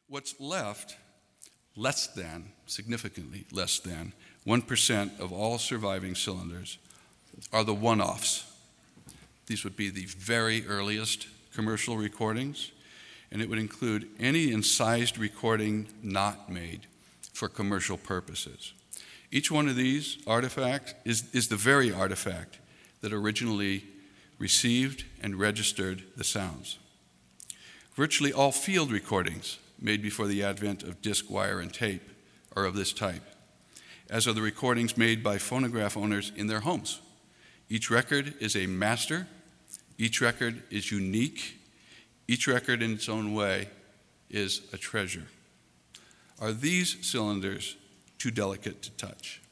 What's left, significantly less than, 1% of all surviving cylinders are the one-offs. These would be the very earliest commercial recordings, and it would include any incised recording not made for commercial purposes. Each one of these artifacts is the very artifact that originally received and registered the sounds. Virtually all field recordings made before the advent of disc, wire, and tape are of this type, as are the recordings made by phonograph owners in their homes. Each record is a master. Each record is unique. Each record in its own way is a treasure. Are these cylinders too delicate to touch?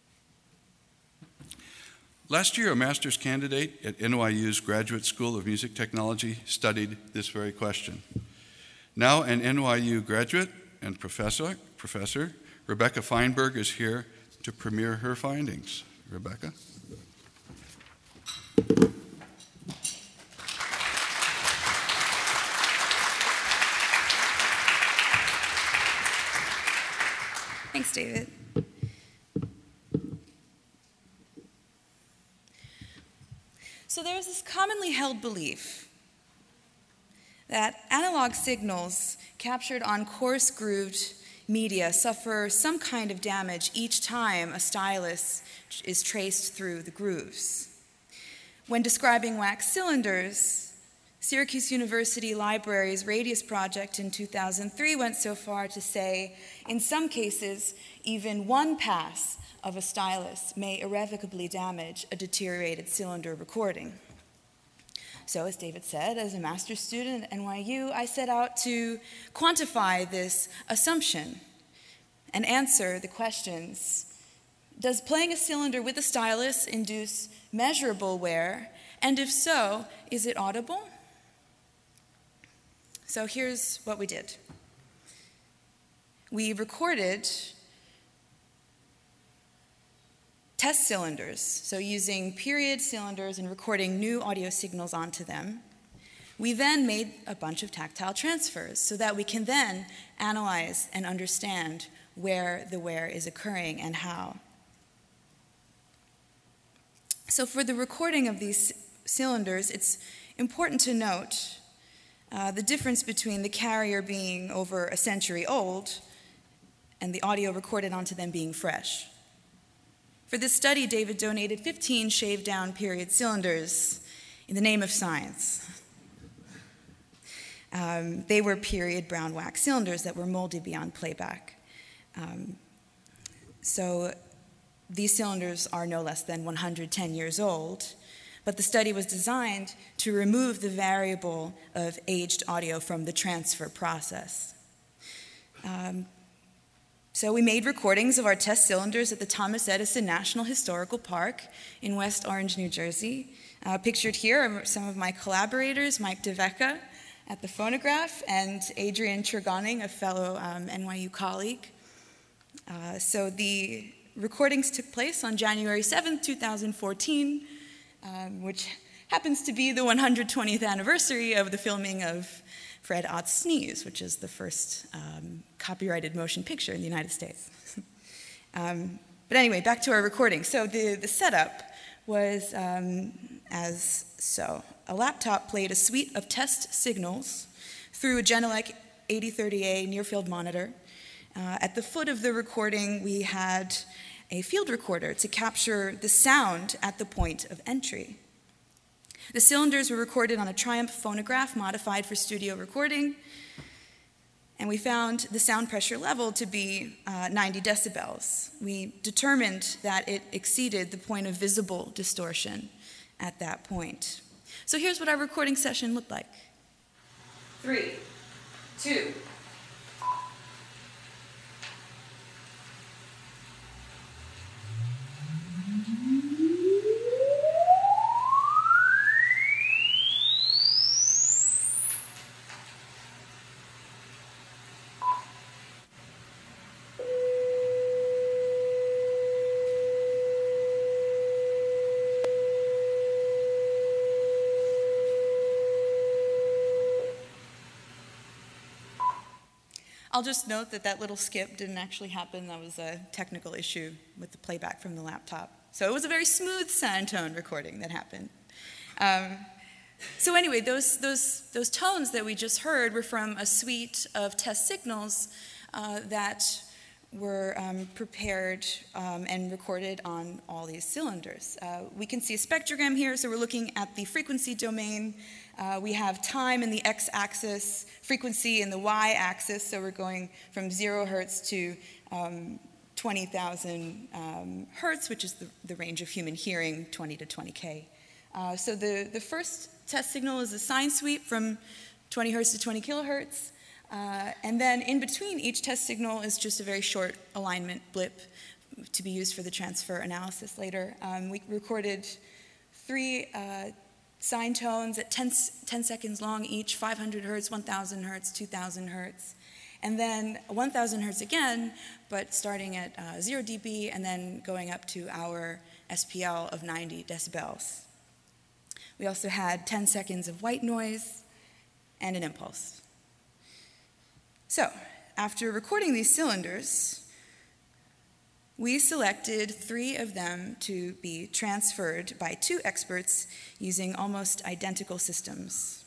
Last year, a master's candidate at NYU's Graduate School of Music Technology studied this very question. Now an NYU graduate and professor, Rebecca Feinberg is here to premiere her findings. Rebecca? Thanks, David. So there's this commonly held belief that analog signals captured on coarse-grooved media suffer some kind of damage each time a stylus is traced through the grooves. When describing wax cylinders, Syracuse University Library's Radius project in 2003 went so far to say, in some cases, even one pass of a stylus may irrevocably damage a deteriorated cylinder recording. So, as David said, as a master's student at NYU, I set out to quantify this assumption and answer the questions: does playing a cylinder with a stylus induce measurable wear? And if so, is it audible? So here's what we did. We recorded test cylinders, so using period cylinders and recording new audio signals onto them. We then made a bunch of tactile transfers so that we can then analyze and understand where the wear is occurring and how. So for the recording of these cylinders, it's important to note the difference between the carrier being over a century old and the audio recorded onto them being fresh. For this study, David donated 15 shaved-down period cylinders in the name of science. They were period brown wax cylinders that were molded beyond playback. So these cylinders are no less than 110 years old, but the study was designed to remove the variable of aged audio from the transfer process. So we made recordings of our test cylinders at the Thomas Edison National Historical Park in West Orange, New Jersey. Pictured here are some of my collaborators, Mike DeVecca at the phonograph and Adrian Tregoning, a fellow NYU colleague. So the recordings took place on January 7th, 2014, which happens to be the 120th anniversary of the filming of Fred Ott's Sneeze, which is the first copyrighted motion picture in the United States. But anyway, back to our recording. So the setup was as so. A laptop played a suite of test signals through a Genelec 8030A near-field monitor. At the foot of the recording, we had a field recorder to capture the sound at the point of entry. The cylinders were recorded on a Triumph phonograph modified for studio recording, and we found the sound pressure level to be 90 decibels. We determined that it exceeded the point of visible distortion at that point. So here's what our recording session looked like. 3, 2, I'll just note that that little skip didn't actually happen. That was a technical issue with the playback from the laptop. So it was a very smooth sine tone recording that happened. So anyway, those tones that we just heard were from a suite of test signals that were prepared and recorded on all these cylinders. We can see a spectrogram here, so we're looking at the frequency domain. We have time in the x-axis, frequency in the y-axis, so we're going from 0 hertz to 20,000 hertz, which is the range of human hearing, 20 to 20K. So the first test signal is a sine sweep from 20 hertz to 20 kilohertz. And then in between each test signal is just a very short alignment blip to be used for the transfer analysis later. We recorded 3 sine tones at 10 seconds long each, 500 hertz, 1,000 hertz, 2,000 hertz. And then 1,000 hertz again, but starting at 0 dB and then going up to our SPL of 90 decibels. We also had 10 seconds of white noise and an impulse. So, after recording these cylinders, we selected 3 of them to be transferred by 2 experts using almost identical systems.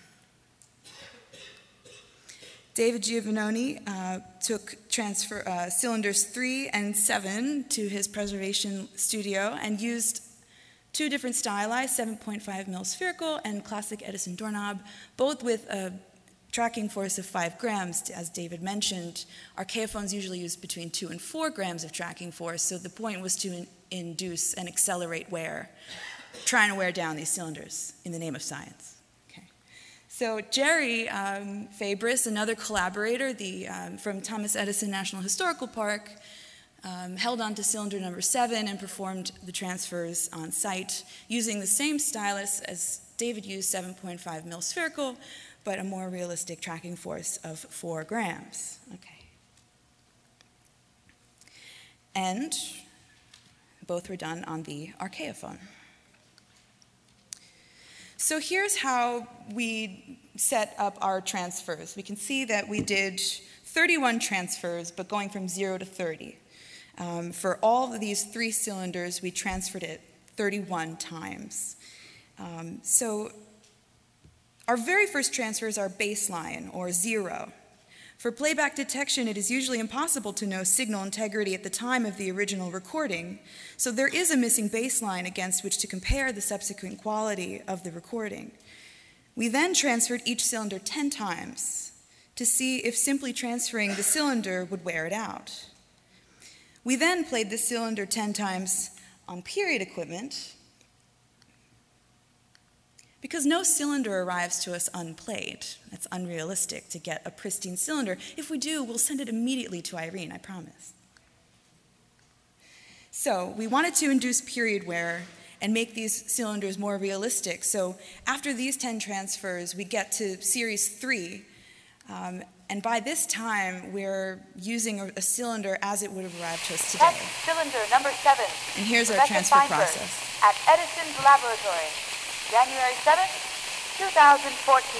David Giovannoni took cylinders 3 and 7 to his preservation studio and used 2 different styli, 7.5 mil spherical and classic Edison doorknob, both with a tracking force of 5 grams. As David mentioned, archaeophones usually use between 2 and 4 grams of tracking force, so the point was to induce and accelerate wear, trying to wear down these cylinders in the name of science. So Jerry Fabris, another collaborator from Thomas Edison National Historical Park, held on to cylinder number 7 and performed the transfers on site using the same stylus as David used, 7.5 mil spherical, but a more realistic tracking force of 4 grams. Okay. And both were done on the archaeophone. So here's how we set up our transfers. We can see that we did 31 transfers, but going from 0 to 30. For all of these 3 cylinders, we transferred it 31 times. So our very first transfers are baseline, or 0. For playback detection, it is usually impossible to know signal integrity at the time of the original recording, so there is a missing baseline against which to compare the subsequent quality of the recording. We then transferred each cylinder 10 times to see if simply transferring the cylinder would wear it out. We then played the cylinder 10 times on period equipment, because no cylinder arrives to us unplayed. That's unrealistic to get a pristine cylinder. If we do, we'll send it immediately to Irene, I promise. So we wanted to induce period wear and make these cylinders more realistic. So after these 10 transfers, we get to series 3. And by this time, we're using a cylinder as it would have arrived to us today. Test cylinder number 7. And here's our Rebecca transfer Feinberg process. At Edison's laboratory, January 7th, 2014.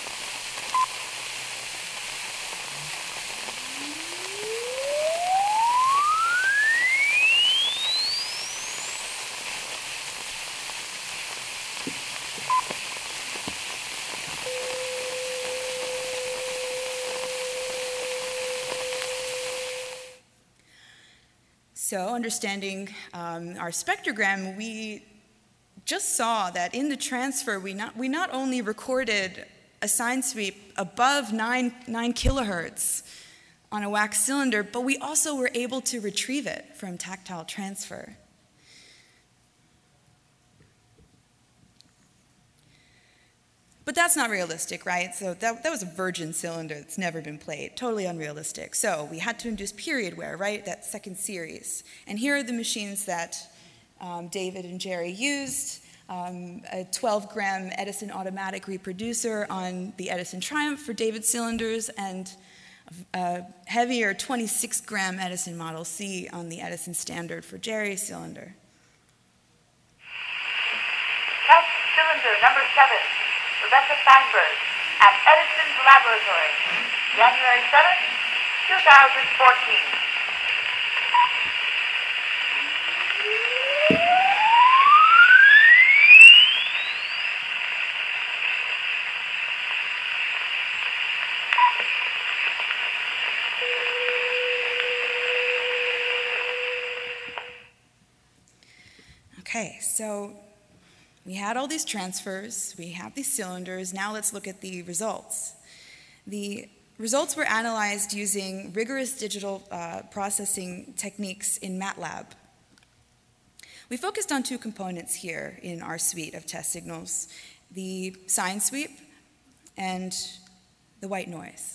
So, understanding our spectrogram, we just saw that in the transfer, we not only recorded a sine sweep above 9 kilohertz on a wax cylinder, but we also were able to retrieve it from tactile transfer. But that's not realistic, right? So that was a virgin cylinder that's never been played, totally unrealistic. So we had to induce period wear, right, that second series. And here are the machines that David and Jerry used. A 12-gram Edison automatic reproducer on the Edison Triumph for David's cylinders, and a heavier 26-gram Edison Model C on the Edison Standard for Jerry's cylinder. Test cylinder number 7. Rebecca Feinberg at Edison's laboratory, January 7th, 2014. Okay, so we had all these transfers, we have these cylinders, now let's look at the results. The results were analyzed using rigorous digital processing techniques in MATLAB. We focused on two components here in our suite of test signals, the sine sweep and the white noise.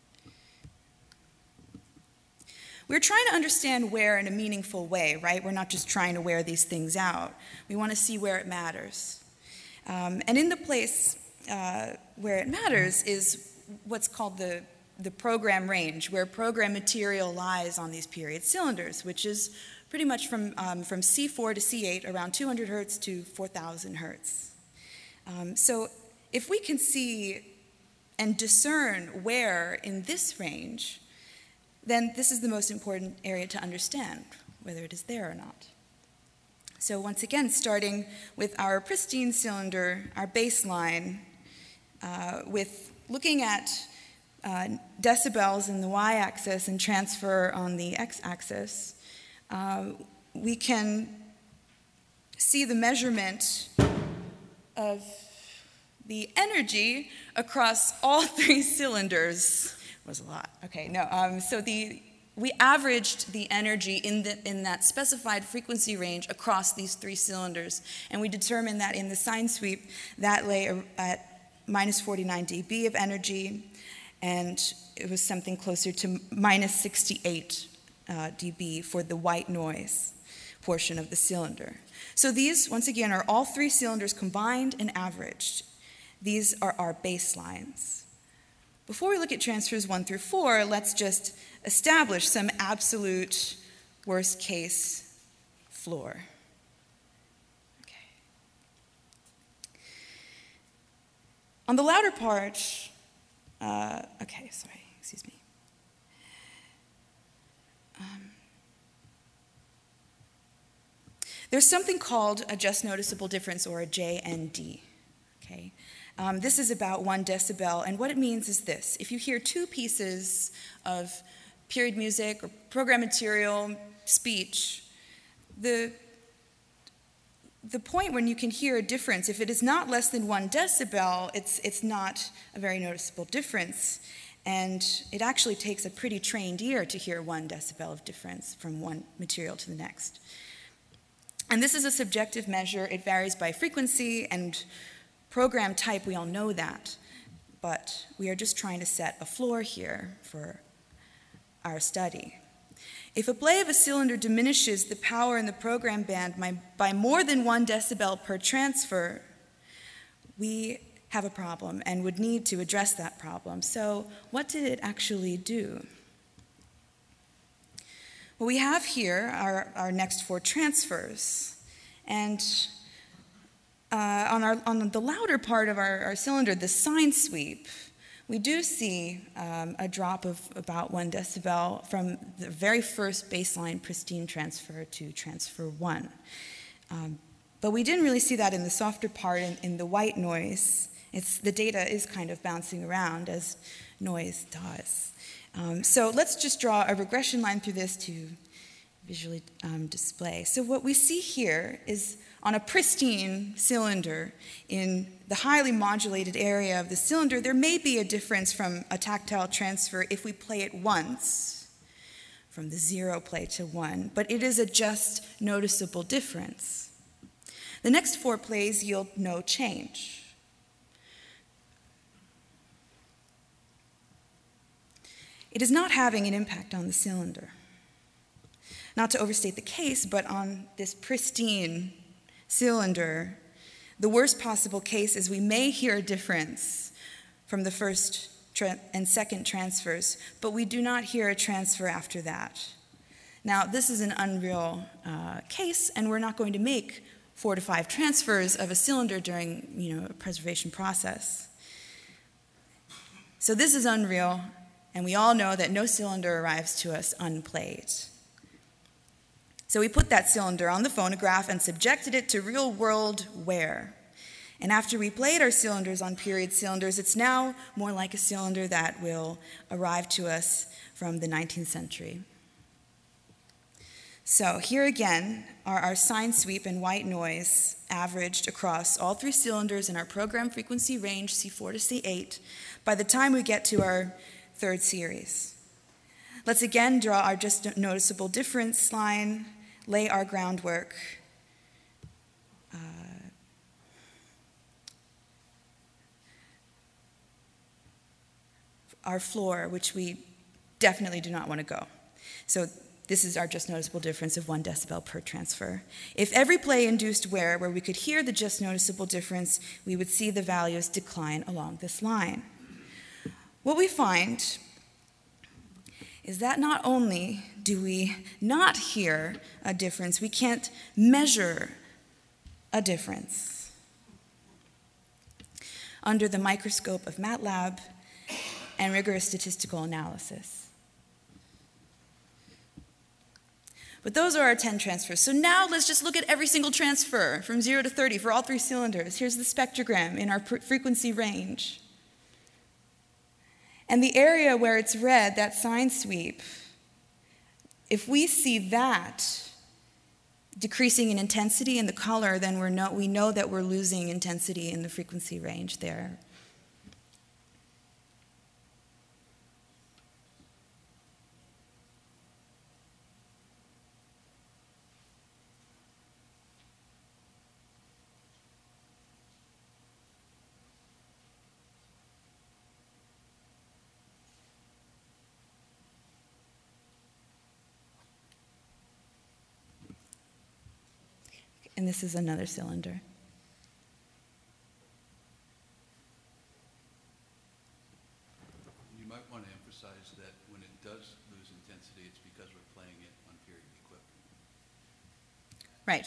We're trying to understand where in a meaningful way, right? We're not just trying to wear these things out. We want to see where it matters. And in the place where it matters is what's called the program range, where program material lies on these period cylinders, which is pretty much from C4 to C8, around 200 hertz to 4,000 hertz. So if we can see and discern where in this range, then this is the most important area to understand, whether it is there or not. So once again, starting with our pristine cylinder, our baseline, with looking at decibels in the y-axis and transfer on the x-axis, we can see the measurement of the energy across all three cylinders. Was a lot. Okay, no. So we averaged the energy in that specified frequency range across these three cylinders, and we determined that in the sine sweep that lay at minus 49 dB of energy, and it was something closer to minus 68 dB for the white noise portion of the cylinder. So these, once again, are all three cylinders combined and averaged. These are our baselines. Before we look at transfers 1 through 4, let's just establish some absolute worst case floor. Okay. On the louder part, excuse me. There's something called a just noticeable difference, or a JND. Okay. This is about 1 decibel, and what it means is this. If you hear two pieces of period music or program material, speech, the point when you can hear a difference, if it is not less than 1 decibel, it's not a very noticeable difference, and it actually takes a pretty trained ear to hear 1 decibel of difference from one material to the next. And this is a subjective measure. It varies by frequency and program type, we all know that, but we are just trying to set a floor here for our study. If a play of a cylinder diminishes the power in the program band by more than 1 decibel per transfer, we have a problem and would need to address that problem. So what did it actually do? Well, we have here our next 4 transfers, and on the louder part of our cylinder, the sine sweep, we do see a drop of about 1 decibel from the very first baseline pristine transfer to transfer 1. But we didn't really see that in the softer part, in the white noise. The data is kind of bouncing around as noise does. So let's just draw a regression line through this to visually display. So what we see here is on a pristine cylinder in the highly modulated area of the cylinder, there may be a difference from a tactile transfer if we play it once, from the 0 play to 1, but it is a just noticeable difference. The next 4 plays yield no change. It is not having an impact on the cylinder. Not to overstate the case, but on this pristine cylinder, the worst possible case is we may hear a difference from the first and second transfers, but we do not hear a transfer after that. Now, this is an unreal case, and we're not going to make 4 to 5 transfers of a cylinder during a preservation process. So this is unreal, And we all know that no cylinder arrives to us unplayed. So we put that cylinder on the phonograph and subjected it to real-world wear. And after we played our cylinders on period cylinders, it's now more like a cylinder that will arrive to us from the 19th century. So here again are our sine sweep and white noise averaged across all 3 cylinders in our program frequency range, C4 to C8, by the time we get to our 3rd series. Let's again draw our just noticeable difference line, lay our groundwork. Our floor, which we definitely do not want to go. So this is our just noticeable difference of 1 decibel per transfer. If every play induced wear where we could hear the just noticeable difference, we would see the values decline along this line. What we find is that not only do we not hear a difference, we can't measure a difference. Under the microscope of MATLAB and rigorous statistical analysis. But those are our 10 transfers. So now let's just look at every single transfer from 0 to 30 for all 3 cylinders. Here's the spectrogram in our frequency range. And the area where it's red, that sine sweep, if we see that decreasing in intensity in the color, then we know that we're losing intensity in the frequency range there. And this is another cylinder. You might want to emphasize that when it does lose intensity, it's because we're playing it on period equipment. Right.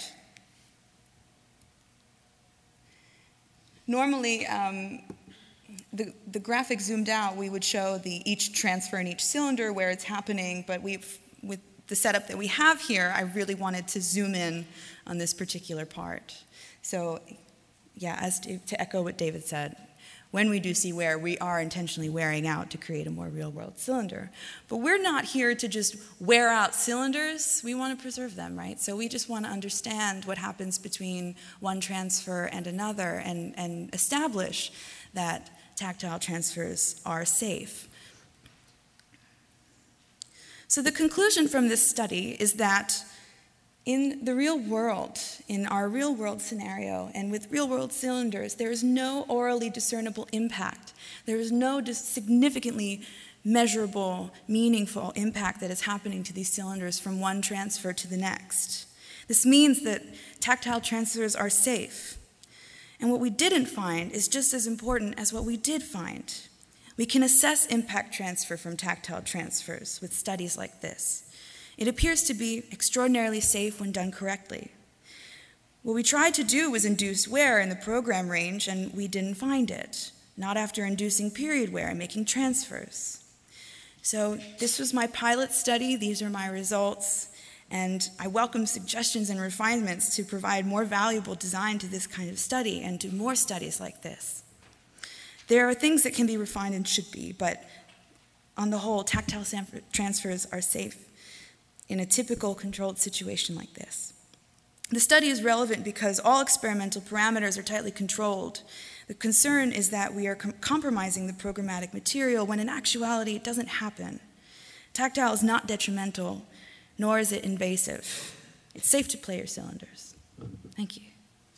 Normally, the graphic zoomed out, we would show each transfer in each cylinder where it's happening, but with the setup that we have here, I really wanted to zoom in on this particular part. So, yeah, to echo what David said, when we do see wear, we are intentionally wearing out to create a more real-world cylinder. But we're not here to just wear out cylinders. We want to preserve them, right? So we just want to understand what happens between one transfer and another and establish that tactile transfers are safe. So the conclusion from this study is that in the real world, in our real world scenario, and with real world cylinders, there is no orally discernible impact. There is no significantly measurable, meaningful impact that is happening to these cylinders from one transfer to the next. This means that tactile transfers are safe. And what we didn't find is just as important as what we did find. We can assess impact transfer from tactile transfers with studies like this. It appears to be extraordinarily safe when done correctly. What we tried to do was induce wear in the program range, and we didn't find it, not after inducing period wear and making transfers. So this was my pilot study. These are my results, and I welcome suggestions and refinements to provide more valuable design to this kind of study and do more studies like this. There are things that can be refined and should be, but on the whole, tactile transfers are safe in a typical controlled situation like this. The study is relevant because all experimental parameters are tightly controlled. The concern is that we are compromising the programmatic material when in actuality it doesn't happen. Tactile is not detrimental, nor is it invasive. It's safe to play your cylinders. Thank you.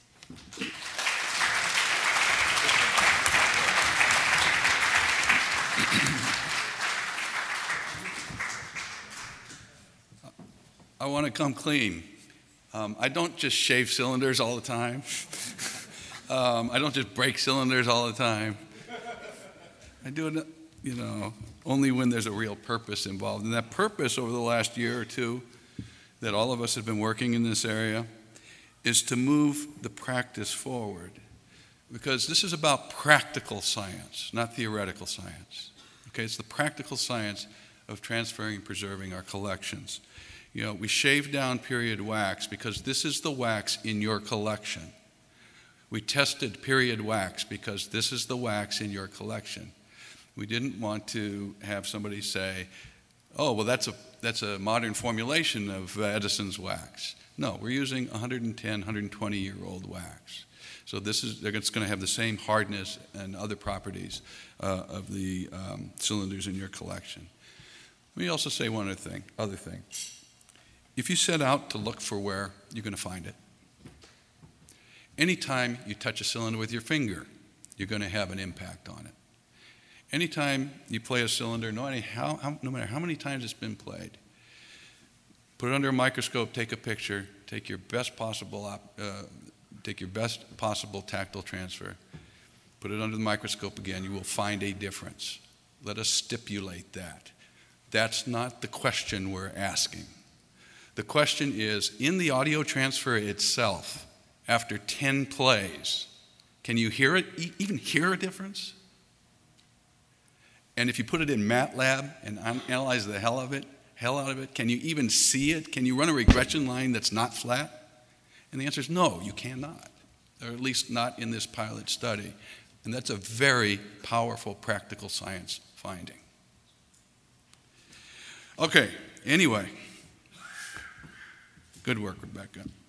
I want to come clean. I don't just shave cylinders all the time. I don't just break cylinders all the time. I do it, only when there's a real purpose involved. And that purpose over the last year or two that all of us have been working in this area is to move the practice forward. Because this is about practical science, not theoretical science. Okay, it's the practical science of transferring and preserving our collections. We shave down period wax because this is the wax in your collection. We tested period wax because this is the wax in your collection. We didn't want to have somebody say, oh, well, that's a modern formulation of Edison's wax. No, we're using 110, 120-year-old wax. So it's going to have the same hardness and other properties of the cylinders in your collection. Let me also say one other thing. If you set out to look for wear, you're going to find it. Anytime you touch a cylinder with your finger, you're going to have an impact on it. Anytime you play a cylinder, no matter how many times it's been played, put it under a microscope, take a picture, take your best possible tactile transfer, put it under the microscope again, you will find a difference. Let us stipulate that. That's not the question we're asking. The question is, in the audio transfer itself, after 10 plays, can you hear it, even hear a difference? And if you put it in MATLAB and analyze the hell out of it, can you even see it? Can you run a regression line that's not flat? And the answer is no, you cannot, or at least not in this pilot study. And that's a very powerful practical science finding. Okay, anyway, good work, Rebecca.